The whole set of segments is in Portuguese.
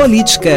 Política.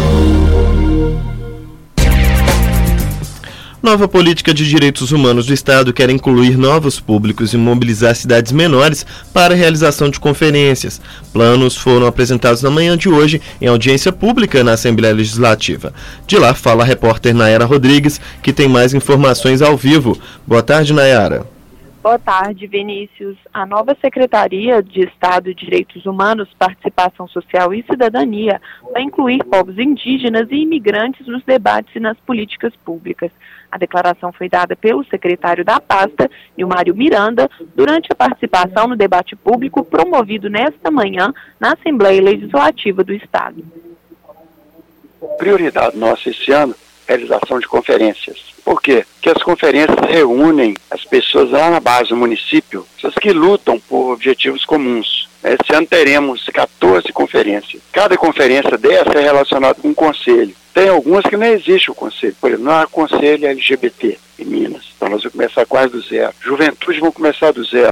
Nova política de direitos humanos do Estado quer incluir novos públicos e mobilizar cidades menores para a realização de conferências. Planos foram apresentados na manhã de hoje em audiência pública na Assembleia Legislativa. De lá fala a repórter Nayara Rodrigues, que tem mais informações ao vivo. Boa tarde, Nayara. Boa tarde, Vinícius. A nova Secretaria de Estado de Direitos Humanos, Participação Social e Cidadania vai incluir povos indígenas e imigrantes nos debates e nas políticas públicas. A declaração foi dada pelo secretário da pasta, Nilmário Miranda, durante a participação no debate público promovido nesta manhã na Assembleia Legislativa do Estado. Prioridade nossa esse ano é a realização de conferências. Por quê? Porque as conferências reúnem as pessoas lá na base do município, pessoas que lutam por objetivos comuns. Esse ano teremos 14 conferências. Cada conferência dessa é relacionada com um conselho. Tem algumas que não existe o conselho. Por exemplo, não há conselho LGBT em Minas. Então nós vamos começar quase do zero. Juventude vão começar do zero.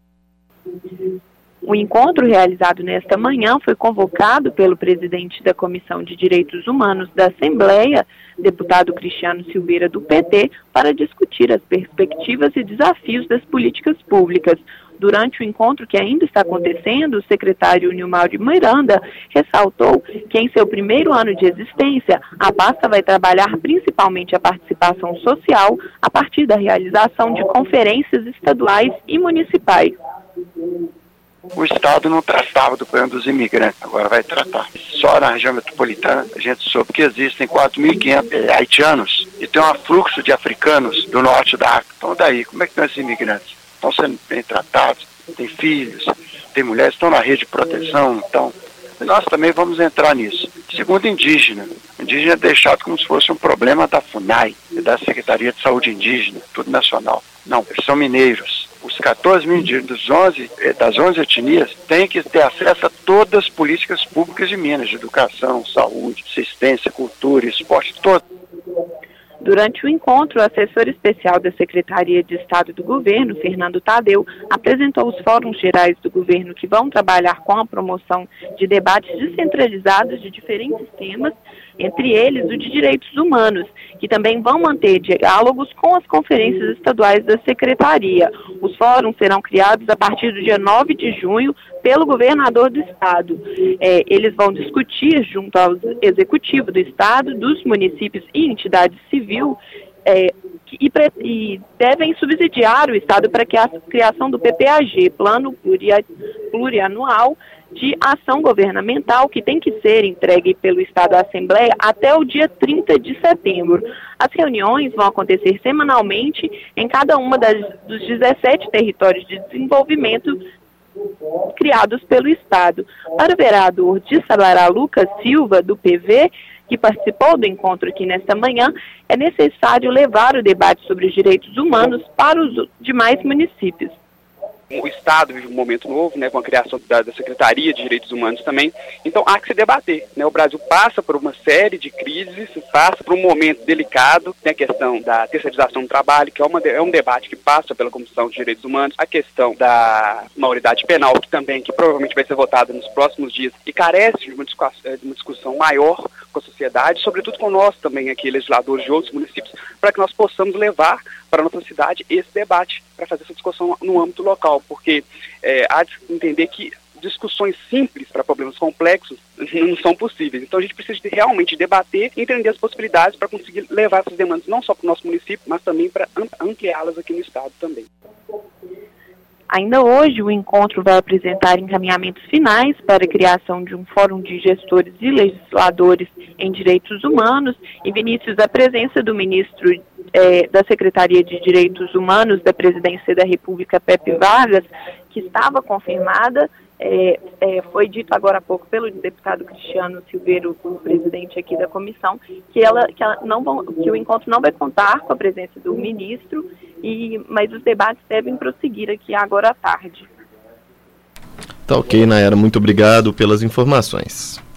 O encontro realizado nesta manhã foi convocado pelo presidente da Comissão de Direitos Humanos da Assembleia, deputado Cristiano Silveira, do PT, para discutir as perspectivas e desafios das políticas públicas. Durante o encontro que ainda está acontecendo, o secretário Nilmário Miranda ressaltou que em seu primeiro ano de existência, a pasta vai trabalhar principalmente a participação social a partir da realização de conferências estaduais e municipais. O Estado não tratava do problema dos imigrantes, agora vai tratar. Só na região metropolitana a gente soube que existem 4.500 haitianos e tem um afluxo de africanos do norte da África. Então daí, como é que estão esses imigrantes? Estão sendo bem tratados, têm filhos, têm mulheres, estão na rede de proteção, então nós também vamos entrar nisso. Segundo, indígena é deixado como se fosse um problema da FUNAI, da Secretaria de Saúde Indígena, tudo nacional. Não, eles são mineiros. Os 14 mil indígenas das 11 etnias têm que ter acesso a todas as políticas públicas de Minas, de educação, saúde, assistência, cultura, esporte, todo. Durante o encontro, o assessor especial da Secretaria de Estado do Governo, Fernando Tadeu, apresentou os fóruns gerais do governo que vão trabalhar com a promoção de debates descentralizados de diferentes temas, entre eles o de direitos humanos, que também vão manter diálogos com as conferências estaduais da Secretaria. Os fóruns serão criados a partir do dia 9 de junho pelo governador do Estado. Eles vão discutir junto ao Executivo do Estado, dos municípios e entidades civil, e devem subsidiar o Estado para que a criação do PPAG, Plano Plurianual de Ação Governamental, que tem que ser entregue pelo Estado à Assembleia até o dia 30 de setembro. As reuniões vão acontecer semanalmente em cada uma dos 17 territórios de desenvolvimento criados pelo Estado. Para o vereador de Sabará, Lucas Silva, do PV, que participou do encontro aqui nesta manhã, é necessário levar o debate sobre os direitos humanos para os demais municípios. O Estado vive um momento novo, né, com a criação da Secretaria de Direitos Humanos também, então há que se debater, né? O Brasil passa por uma série de crises, passa por um momento delicado, tem a questão da terceirização do trabalho, que é um debate que passa pela Comissão de Direitos Humanos, a questão da maioridade penal, que provavelmente vai ser votada nos próximos dias e carece de uma discussão maior com a sociedade, sobretudo com nós também aqui, legisladores de outros municípios, para que nós possamos levar para a nossa cidade esse debate, para fazer essa discussão no âmbito local, porque há de entender que discussões simples para problemas complexos não são possíveis. Então a gente precisa realmente debater e entender as possibilidades para conseguir levar essas demandas não só para o nosso município, mas também para ampliá-las aqui no Estado também. Ainda hoje, o encontro vai apresentar encaminhamentos finais para a criação de um fórum de gestores e legisladores em direitos humanos. E, Vinícius, a presença do ministro da Secretaria de Direitos Humanos da Presidência da República, Pepe Vargas, que estava confirmada, foi dito agora há pouco pelo deputado Cristiano Silveira, o presidente aqui da comissão, que o encontro não vai contar com a presença do ministro, mas os debates devem prosseguir aqui agora à tarde. Tá ok, Nayara, muito obrigado pelas informações.